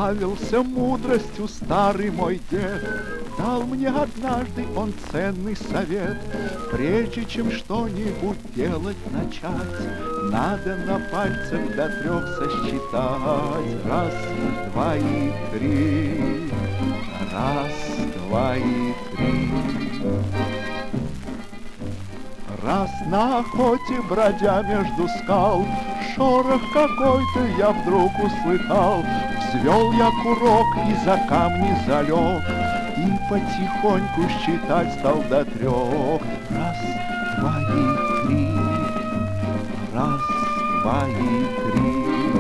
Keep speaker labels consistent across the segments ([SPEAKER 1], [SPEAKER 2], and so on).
[SPEAKER 1] славился мудростью старый мой дед. Дал мне однажды он ценный совет: прежде чем что-нибудь делать начать, надо на пальцах до 3 сосчитать. Раз, два и 3. Раз, два и 3. Раз на охоте, бродя между скал, шорох какой-то я вдруг услыхал. Взвел я курок и за камни залег, и потихоньку считать стал до 3. Раз, два и 3. Раз, два и 3.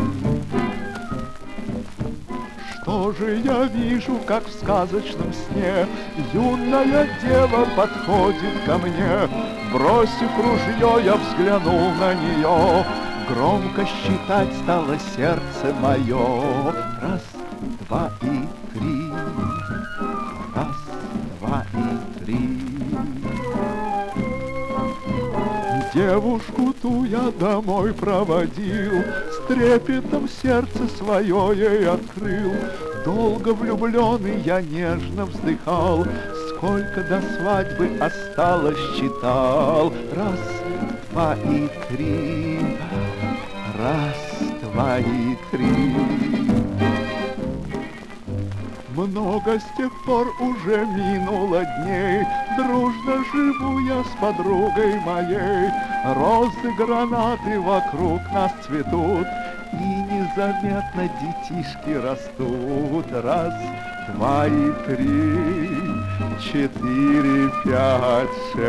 [SPEAKER 1] Что же я вижу, как в сказочном сне? Юная дева подходит ко мне. Бросив ружье, я взглянул на нее. Громко считать стало сердце мое. Раз, два и 3. Раз, два и 3. Девушку ту я домой проводил, с трепетом сердце свое ей открыл. Долго влюбленный я нежно вздыхал, сколько до свадьбы осталось считал. Раз, два и 3. Раз, два и 3. Много с тех пор уже минуло дней, дружно живу я с подругой моей. Розы, гранаты вокруг нас цветут, и незаметно детишки растут. Раз, два и 3. 4, 5,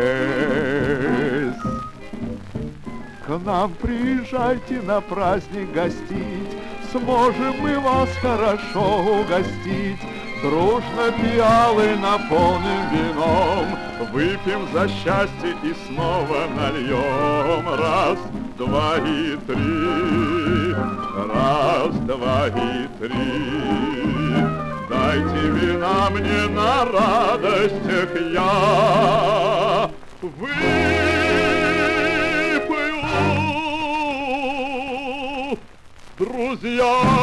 [SPEAKER 1] 6. К нам приезжайте на праздник гостить, сможем мы вас хорошо угостить. Дружно пиалы наполним вином, выпьем за счастье и снова нальем. Раз, два и 3. Раз, два и 3. Дайте вина мне на радостях, я выпью, друзья.